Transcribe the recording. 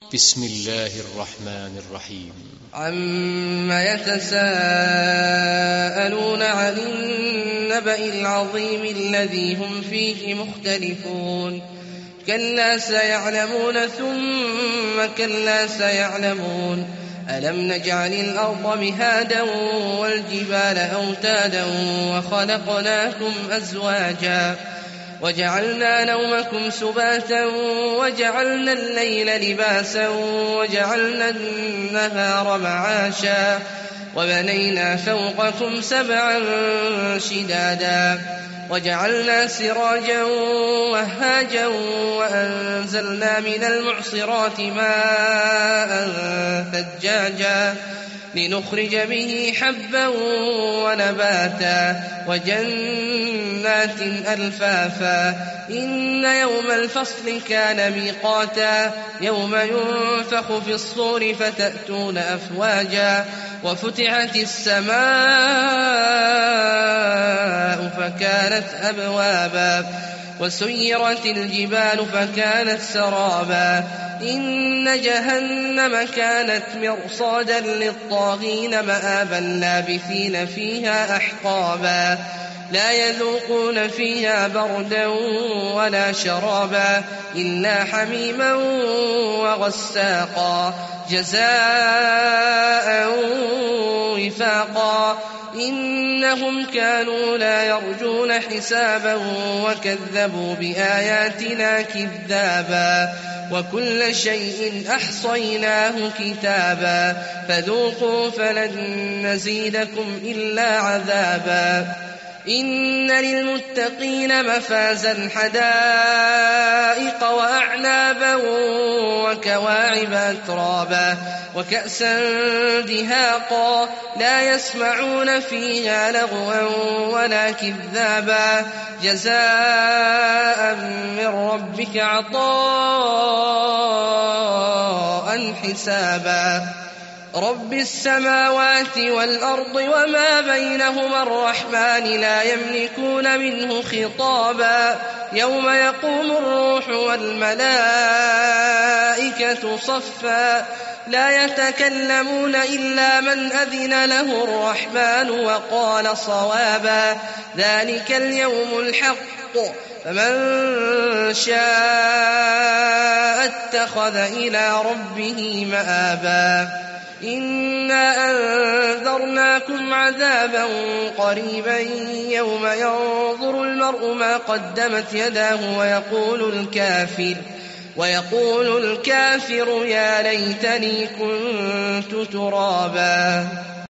بسم الله الرحمن الرحيم. عما يتساءلون عن النبأ العظيم الذي هم فيه مختلفون كلا سيعلمون ثم كلا سيعلمون ألم نجعل الأرض مهادا والجبال أوتادا وخلقناكم أزواجا وجعلنا نومكم سباتا وجعلنا الليل لباسا وجعلنا النهار معاشا وبنينا فوقكم سبعا شدادا وجعلنا سراجا وهاجا وأنزلنا من المعصرات ماء ثجاجا لنخرج به حبا ونباتا وجنات ألفافا إن يوم الفصل كان ميقاتا يوم ينفخ في الصور فتأتون أفواجا وفتحت السماء فكانت أبوابا وسيرت الجبال فكانت سرابا إن جهنم كانت مرصادا للطاغين مآبا لابثين فيها أحقابا لا يذوقون فيها بردا ولا شرابا إلا حميما وغساقا جزاء وفاقا إنهم كانوا لا يرجون حسابا وكذبوا بآياتنا كذابا وكل شيء أحصيناه كتابا فذوقوا فلن نزيدكم إلا عذابا إن للمتقين مفازا حدائق وأعنابا وكواعب أترابا وكأسا دهاقا لا يسمعون فيها لغوا ولا كذابا جزاء من ربك عطاء حسابا رب السماوات والأرض وما بينهما الرحمن لا يملكون منه خطابا يوم يقوم الروح والملائكة صفا لا يتكلمون إلا من أذن له الرحمن وقال صوابا ذلك اليوم الحق فمن شاء اتخذ إلى ربه مآبا إنا أنذرناكم عذابا قريبا يوم ينظر المرء ما قدمت يداه ويقول الكافر يا ليتني كنت ترابا.